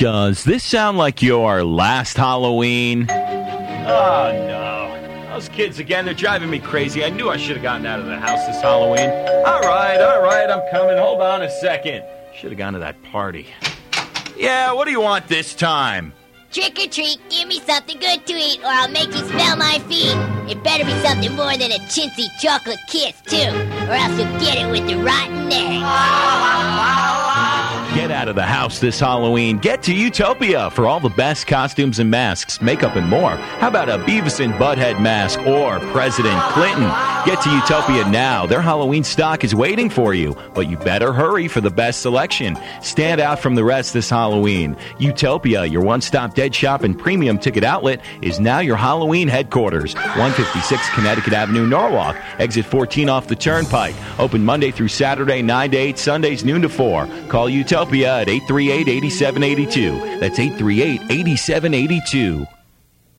Does this sound like your last Halloween? Oh, no. Those kids again, they're driving me crazy. I knew I should have gotten out of the house this Halloween. All right, I'm coming. Hold on a second. Should have gone to that party. Yeah, what do you want this time? Trick or treat, give me something good to eat, or I'll make you smell my feet. It better be something more than a chintzy chocolate kiss, too, or else you'll get it with the rotten egg. Get out of the house this Halloween. Get to Utopia for all the best costumes and masks, makeup, and more. How about a Beavis and Butthead mask or President Clinton? Get to Utopia now. Their Halloween stock is waiting for you, but you better hurry for the best selection. Stand out from the rest this Halloween. Utopia, your one-stop dead shop and premium ticket outlet, is now your Halloween headquarters. 156 Connecticut Avenue, Norwalk. Exit 14 off the Turnpike. Open Monday through Saturday, 9 to 8, Sundays, noon to 4. Call Utopia at 838-8782. That's 838-8782.